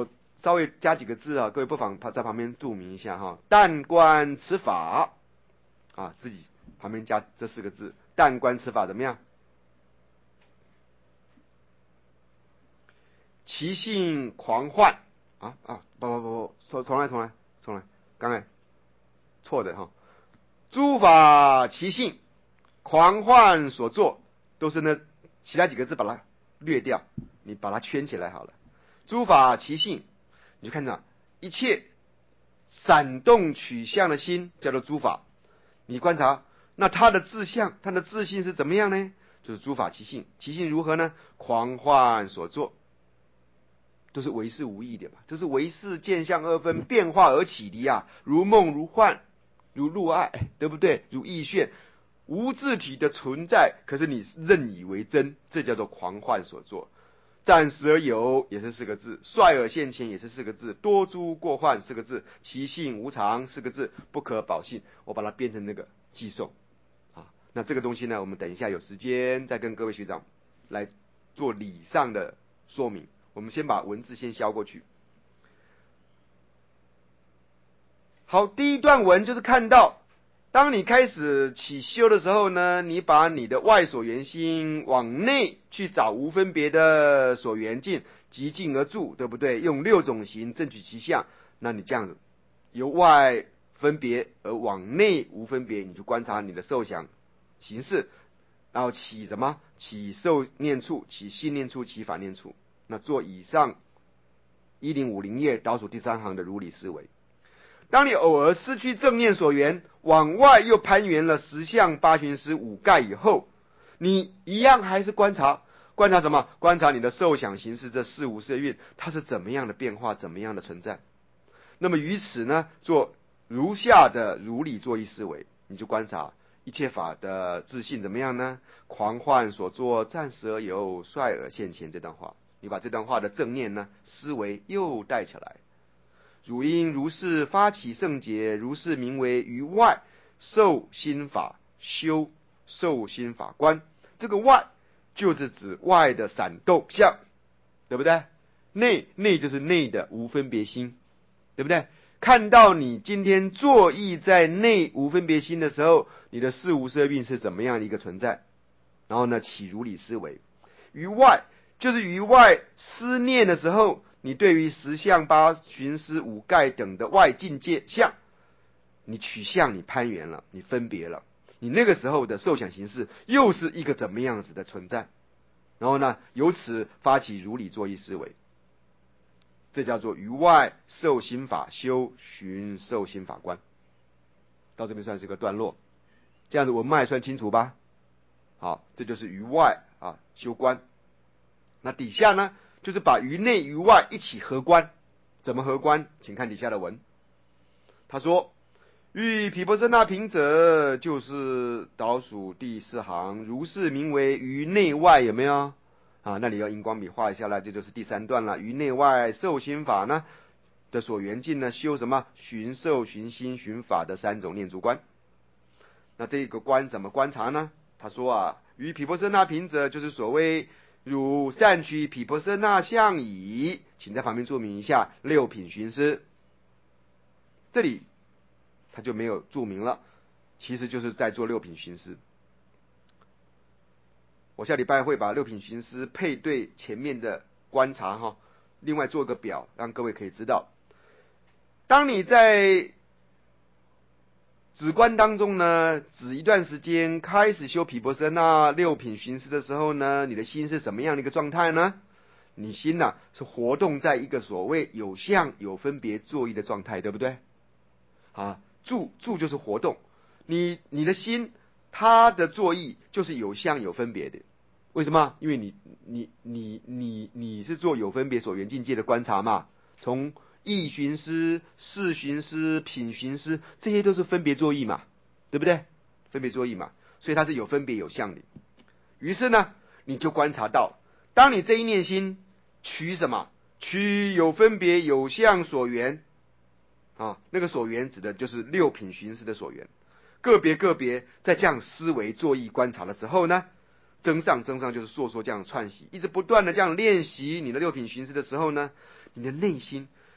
稍微加几个字啊，各位不妨在旁边注明一下哈。但观此法啊，自己旁边加这四个字，但观此法怎么样？其性狂幻啊啊，不不不不，重重来重来重来，刚才错的哈。诸法其性，狂幻所作，都是那其他几个字把它略掉，你把它圈起来好了。诸法其性，你就看着一切闪动取向的心叫做诸法。你观察，那它的自相，它的自性是怎么样呢？就是诸法其性，其性如何呢？狂幻所作。都是唯识无义的嘛，就是唯识见相二分，变化而起的呀，如梦如幻，如露爱，对不对？如翳炫，无自体的存在，可是你认以为真，这叫做狂幻所作。暂时而有也是四个字，率而现前也是四个字，多诸过患四个字，其性无常四个字，不可保性。我把它变成那个寄送啊。那这个东西呢，我们等一下有时间再跟各位学长来做理上的说明。我们先把文字先消过去。好，第一段文就是看到，当你开始起修的时候呢，你把你的外所缘心往内去找无分别的所缘境，即境而住，对不对？用六种行证取其相，那你这样子由外分别而往内无分别，你就观察你的受想行识，然后起什么？起受念处，起心念处，起法念处。那做以上一零五零页倒数第三行的如理思维。当你偶尔失去正念所缘，往外又攀缘了十相八寻思五盖以后，你一样还是观察，观察什么？观察你的受想行识这四无色蕴，它是怎么样的变化，怎么样的存在。那么于此呢，做如下的如理作意思维，你就观察一切法的自性怎么样呢？狂幻所作，暂时而有，率而现前。这段话，你把这段话的正念呢思维又带起来。汝因如是发起圣解，如是名为于外受心法修，受心法观。这个外就是指外的闪动相，对不对？内内就是内的无分别心，对不对？看到你今天作意在内无分别心的时候，你的四无色蕴是怎么样的一个存在？然后呢，起如理思维。于外就是于外思念的时候，你对于十相八寻思五盖等的外境界相，你取相，你攀缘了，你分别了，你那个时候的受想行识又是一个怎么样子的存在？然后呢，由此发起如理作意思维，这叫做于外受心法修，寻受心法观。到这边算是个段落，这样子文脉算清楚吧？好，这就是于外啊修观。那底下呢，就是把于内于外一起合观。怎么合观？请看底下的文。他说：欲毗婆舍那品者，就是倒数第四行，如是名为于内外，有没有？啊，那里要荧光笔画一下来，这就是第三段了。于内外受心法呢的所缘境呢，修什么？寻受、寻心、寻法的三种念珠观。那这个观怎么观察呢？他说啊，于毗婆舍那品者，就是所谓汝善取毗婆舍那相矣。请在旁边注明一下六品寻思。这里他就没有注明了，其实就是在做六品寻思。我下礼拜会把六品寻思配对前面的观察哈，另外做个表，让各位可以知道。当你在止观当中呢，止一段时间，开始修毗婆舍那六品寻思的时候呢，你的心是什么样的一个状态呢？你心呐、啊、是活动在一个所谓有相有分别作意的状态，对不对？啊，住住就是活动，你你的心它的作意就是有相有分别的。为什么？因为你你你你你是做有分别所缘境界的观察嘛，从意寻思、事寻思、品寻思，这些都是分别作意嘛，对不对？分别作意嘛，所以它是有分别有相的。于是呢，你就观察到，当你这一念心取什么？取有分别有相所缘啊，那个所缘指的就是六品寻思的所缘。个别个别在这样思维作意观察的时候呢，增上增上就是烁烁这样串习，一直不断的这样练习你的六品寻思的时候呢，你的内心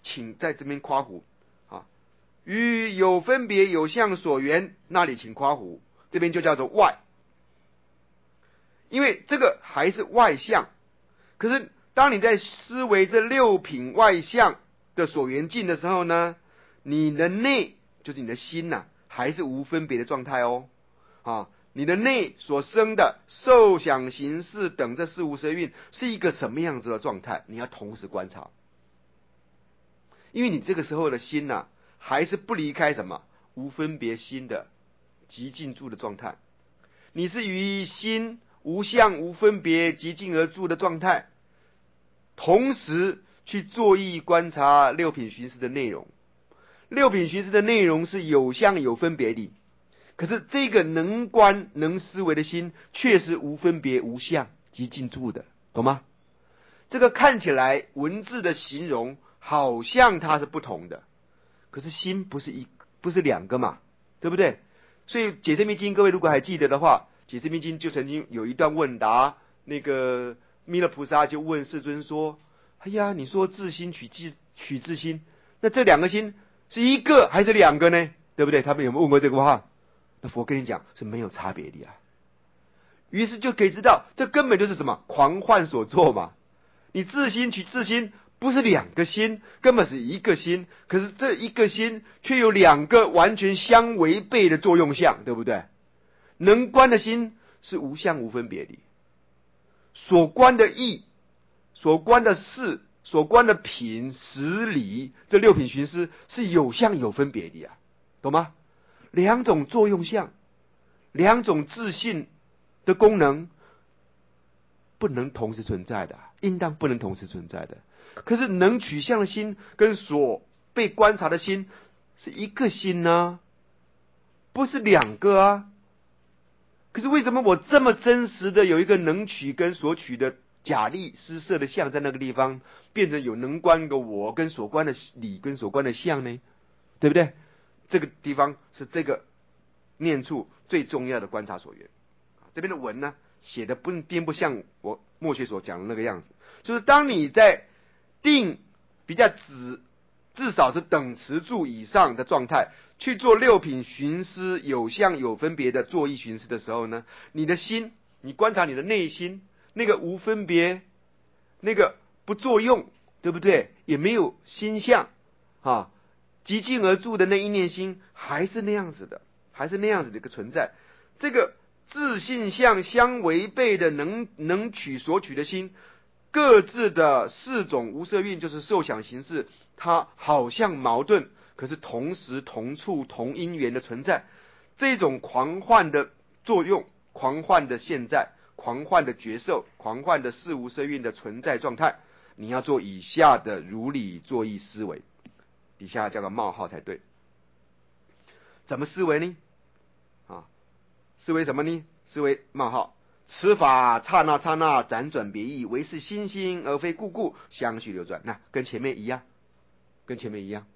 请在这边夸胡啊，与有分别有相所缘，那里请夸胡，这边就叫做外。因为这个还是外相，可是当你在思维这六品外相的所缘境的时候呢，你的内就是你的心呐、啊，还是无分别的状态哦。啊，你的内所生的受想行识等这四无色蕴是一个什么样子的状态，你要同时观察。因为你这个时候的心呐、啊，还是不离开什么无分别心的极静住的状态，你是于心无相无分别极静而住的状态，同时去作意观察六品寻思的内容。六品寻思的内容是有相有分别的，可是这个能观能思维的心却是无分别无相极静住的，懂吗？这个看起来文字的形容好像它是不同的，可是心不是一不是两个嘛，对不对？所以解释密经各位如果还记得的话，解释密经就曾经有一段问答，那个弥勒菩萨就问世尊说，哎呀，你说自心取自取自心，那这两个心是一个还是两个呢？对不对？他们有没有问过这个话？那佛跟你讲是没有差别的啊。于是就可以知道，这根本就是什么狂幻所作嘛。你自心取自心不是两个心，根本是一个心，可是这一个心却有两个完全相违背的作用相，对不对？能观的心是无相无分别的，所观的义、所观的事、所观的品、实理，这六品寻思是有相有分别的呀、啊，懂吗？两种作用相，两种自信的功能不能同时存在的，应当不能同时存在的。可是能取向的心跟所被观察的心是一个心呢、啊，不是两个啊。可是为什么我这么真实的有一个能取跟所取的假立施设的相在那个地方，变成有能观的我跟所观的理跟所观的相呢？对不对？这个地方是这个念处最重要的观察所缘。这边的文呢写的不并不像我默学所讲的那个样子，就是当你在定比较止至少是等持住以上的状态去做六品寻思有相有分别的作意寻思的时候呢，你的心，你观察你的内心那个无分别，那个不作用，对不对？也没有心相啊，极静而住的那一念心还是那样子的，还是那样子的一个存在。这个自性相相违背的能能取所取的心，各自的四种无色蕴就是受想行识，它好像矛盾，可是同时同处同因缘的存在。这种狂幻的作用，狂幻的现在，狂幻的觉受，狂幻的四无色蕴的存在状态，你要做以下的如理作意思维，底下加个冒号才对。怎么思维呢？啊，思维什么呢？思维冒号，此法刹那刹那辗转别异，唯是心心而非故故，相续流转。那跟前面一样，跟前面一样。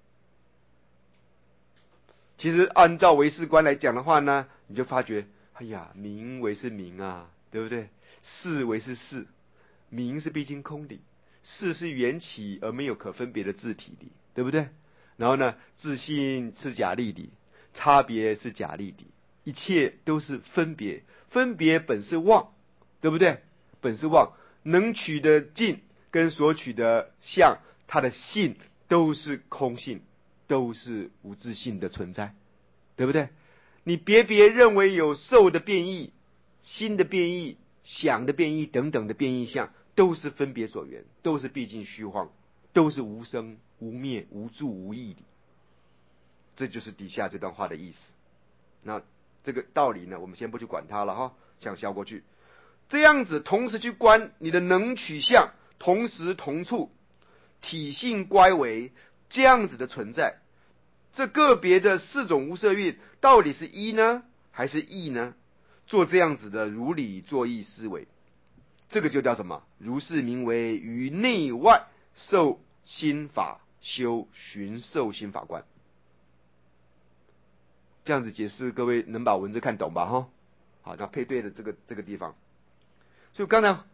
其实按照唯识观来讲的话呢，你就发觉，哎呀，名为是名啊，对不对？事为是事，名是毕竟空的，事是缘起而没有可分别的自体的，对不对？然后呢，自性是假立的，差别是假立的，一切都是分别，分别本是妄，对不对？本是妄，能取的境跟所取的相，它的性都是空性，都是无自性的存在，对不对？你别别认为有受的变异、心的变异、想的变异等等的变异相，都是分别所缘，都是毕竟虚幻，都是无生无灭无住无异的。这就是底下这段话的意思。那这个道理呢，我们先不去管它了哈，想消过去。这样子同时去观你的能取相，同时同处，体性乖为这样子的存在。这个别的四种无色蕴到底是一呢还是异呢？做这样子的如理作意思维，这个就叫什么？如是名为于内外受心法修寻受心法观。这样子解释，各位能把文字看懂吧？哈，好，那配对的这个这个地方。所以刚才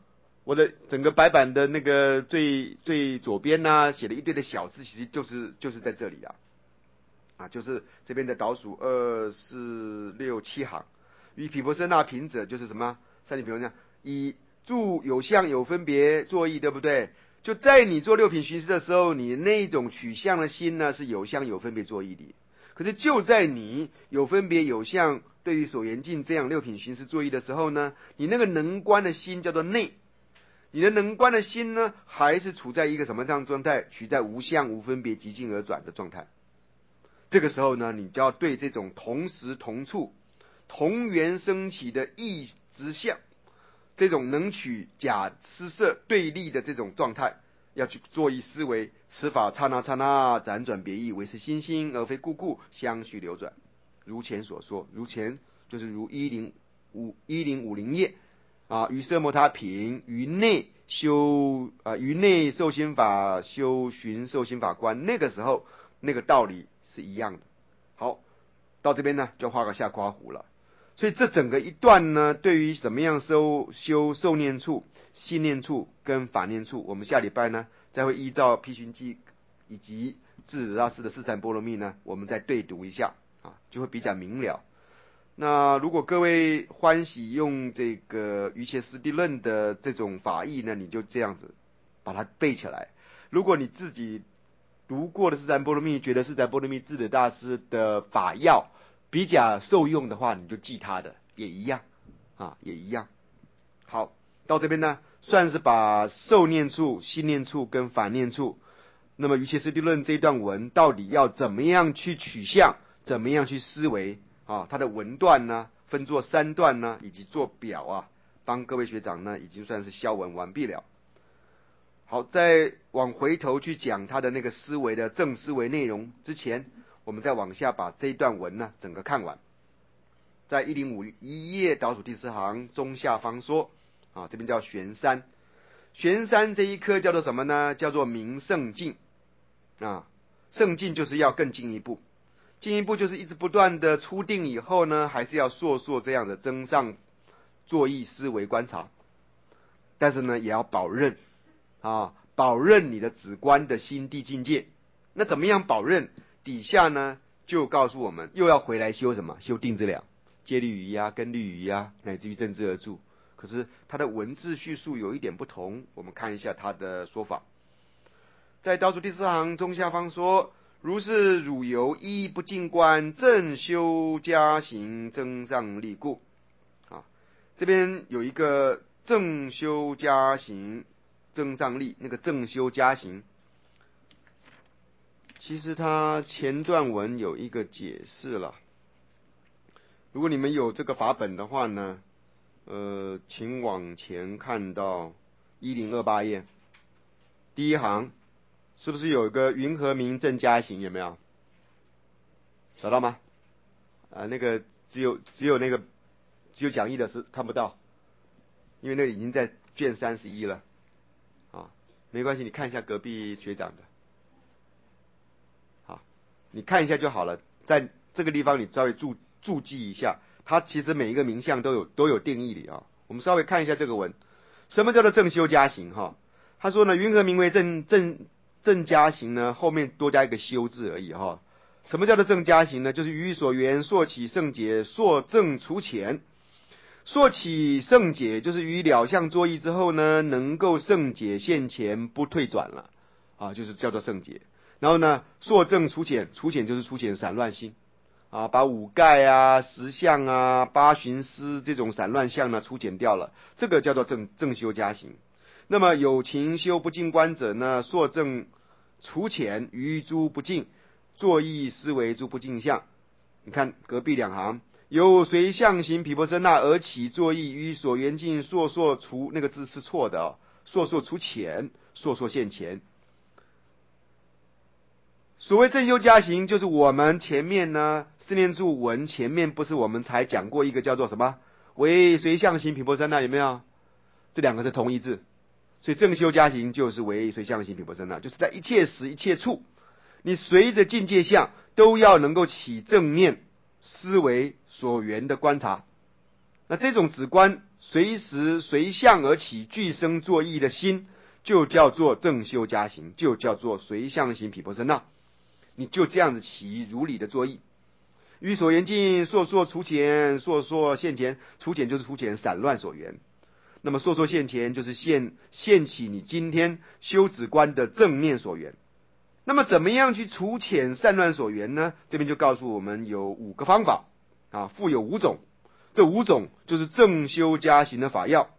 我的整个白板的那个最最左边呢、写了一堆的小字，其实就是就是在这里啊，啊，就是这边的倒数二四六七行。与毗婆舍那平者，就是什么？三品毗婆舍那以住有相有分别作意，对不对？就在你做六品寻思的时候，你那种取向的心呢是有相有分别作意的。可是就在你有分别有相对于所缘境这样六品寻思作意的时候呢，你那个能观的心叫做内，你的能观的心呢，还是处在一个什么这样的状态？取在无相无分别即境而转的状态。这个时候呢，你就要对这种同时同处、同源升起的异执相，这种能取假施色对立的这种状态，要去做一思维。此法刹那刹那辗转别异，为是心心而非故故，相续流转。如前所说，如前就是如一零五一零五零页啊，于色摩他品于内修啊，于内受心法修寻受心法观，那个时候那个道理是一样的。好，到这边呢就画个下括弧了。所以这整个一段呢，对于怎么样修修受念处、心念处跟法念处，我们下礼拜呢再会依照毗寻记以及智者大师的四禅波罗蜜呢，我们再对读一下啊，就会比较明了。那如果各位欢喜用这个瑜伽师地论的这种法义呢，你就这样子把它背起来。如果你自己读过的四禅波罗蜜，觉得四禅波罗蜜智者大师的法要比较受用的话，你就记他的，也一样啊，也一样。好，到这边呢，算是把受念处、心念处跟法念处，那么瑜伽师地论这一段文到底要怎么样去取向，怎么样去思维啊？它的文段呢，分作三段呢，以及做表啊，帮各位学长呢，已经算是消文完毕了。好，在往回头去讲他的那个思维的正思维内容之前，我们再往下把这一段文呢整个看完。在一零五一页倒数第四行中下方说啊，这边叫玄山，玄山这一颗叫做什么呢？叫做明圣境啊，圣境就是要更进一步，进一步就是一直不断的初定以后呢，还是要烁烁这样的增上作意思维观察，但是呢也要保任啊，保任你的止观的心地境界。那怎么样保任？底下呢就告诉我们，又要回来修什么？修定之了，戒律仪啊，根律仪啊，乃至于正知而住。可是它的文字叙述有一点不同，我们看一下它的说法。在倒数第四行中下方说，如是汝由一不净观，正修加行增上力故。啊，这边有一个正修加行增上力，那个正修加行，其实它前段文有一个解释了。如果你们有这个法本的话呢，呃，请往前看到一零二八页第一行，是不是有一个云和明正加行？有没有找到吗？啊，那个只有只有那个只有讲义的是看不到，因为那个已经在卷三十一了啊，没关系，你看一下隔壁学长的，好，你看一下就好了，在这个地方你稍微注注记一下，它其实每一个名相都有都有定义的啊。我们稍微看一下这个文，什么叫做正修加行哈？他说呢，云和明为正正正加行呢，后面多加一个修字而已哈。什么叫做正加行呢？就是于所缘溯起圣解，溯正除前。溯起圣解就是于了相作意之后呢，能够圣解现前不退转了啊，就是叫做圣解。然后呢，溯正除浅，除浅就是除浅散乱心啊，把五盖啊、十相啊、八寻思这种散乱相呢除减掉了，这个叫做正正修加行。那么有情修不净观者呢，溯正除浅于诸不净，作意思维诸不净相。你看隔壁两行，由随相行毗婆舍那而起作意于所缘境烁烁除，那个字是错的哦，烁烁除浅，烁烁现前。所谓正修加行，就是我们前面呢四念住文前面不是我们才讲过一个叫做什么为随相行毗婆舍那，有没有？这两个是同义字，所以正修加行就是为随相行毗婆舍那，就是在一切时一切处，你随着境界相都要能够起正念思维所缘的观察那这种止观随时随相而起，具生作意的心，就叫做正修加行，就叫做随相行毗婆舍那。你就这样子起如理的作意。于所缘境，烁烁除前，烁烁现前。除前就是除前散乱所缘，那么烁烁现前就是现现起你今天修止观的正念所缘。那么怎么样去除浅散乱所缘呢？这边就告诉我们有五个方法啊，复有五种。这五种就是正修加行的法要。